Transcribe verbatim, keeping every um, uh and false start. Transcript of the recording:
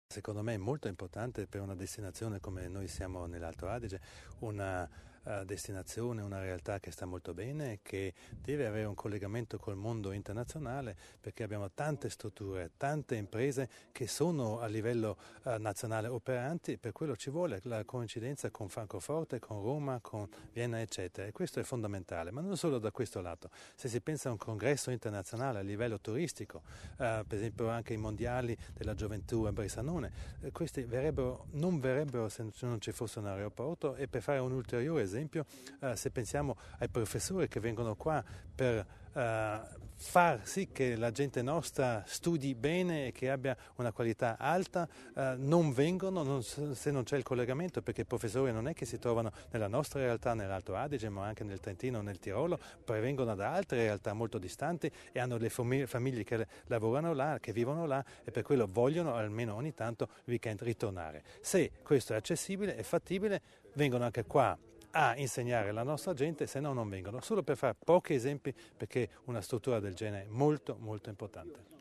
Secondo me è molto importante per una destinazione come noi siamo nell'Alto Adige, una uh, destinazione, una realtà che sta molto bene, che deve avere un collegamento col mondo internazionale, perché abbiamo tante strutture, tante imprese che sono a livello uh, nazionale operanti, per quello ci vuole la coincidenza con Francoforte, con Roma, con Vienna eccetera, e questo è fondamentale, ma non solo da questo lato. Se si pensa a un congresso internazionale a livello turistico, uh, per esempio anche i mondiali della gioventù a Bressanone, questi verrebbero, non verrebbero se non ci fosse un aeroporto. E per fare un ulteriore esempio, eh, se pensiamo ai professori che vengono qua per eh, far sì che la gente nostra studi bene e che abbia una qualità alta, eh, non vengono non, se non c'è il collegamento, perché i professori non è che si trovano nella nostra realtà, nell'Alto Adige, ma anche nel Trentino, nel Tirolo, provengono da altre realtà molto distanti e hanno le famiglie che lavorano là, che vivono là, e per quello vogliono almeno ogni tanto il weekend ritornare. Se questo è accessibile e fattibile, vengono anche qua a insegnare la nostra gente, se no non vengono. Solo per fare pochi esempi, perché una struttura del genere è molto molto importante.